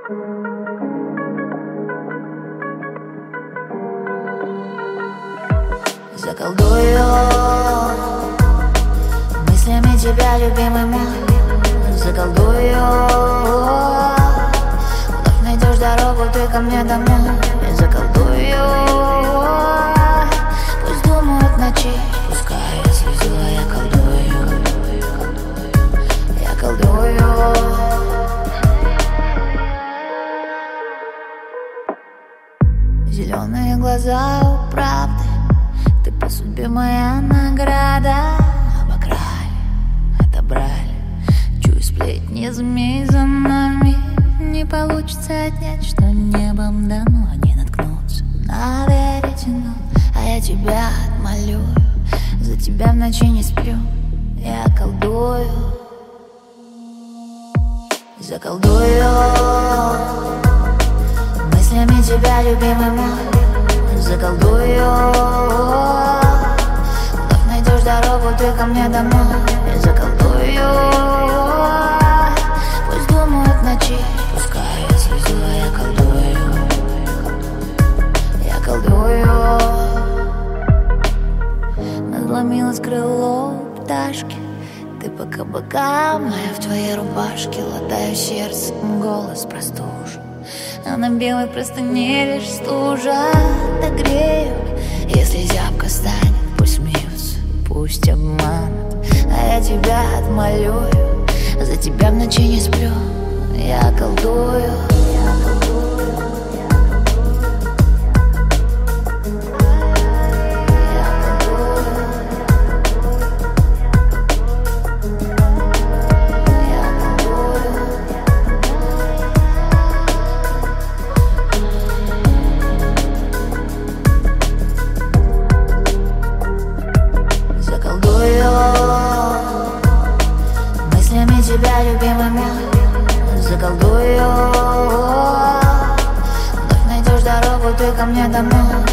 Заколдую мыслями тебя, любимый мой. Заколдую, вновь найдешь дорогу ты ко мне домой. Заколдую, пусть думают ночи, пускай я слезу, а я колдую. Я колдую. Зеленые глаза у правды, ты по судьбе моя награда. Обокрали, отобрали, чую сплетни змей за нами. Не получится отнять, что небом дано. Они наткнутся на веретено, а я тебя отмолю. За тебя в ночи не сплю, я колдую. Заколдую мыслями тебя, любимый мой. Заколдую, вновь найдешь дорогу ты ко мне домой. Заколдую, пусть думают ночи, пускай я слезу, а я колдую. Я колдую. Надломилось крыло у пташки, ты по кабакам, а я в твоей рубашке. Латаю сердце, голос простужен, а на белой простыне лишь стужа. Догрею, если зябко станет, пусть смеются, пусть обманут, а я тебя отмолю. За тебя в ночи не сплю, я колдую. Мыслями тебя, любимый мой. Заколдую, вновь найдешь дорогу ты ко мне домой.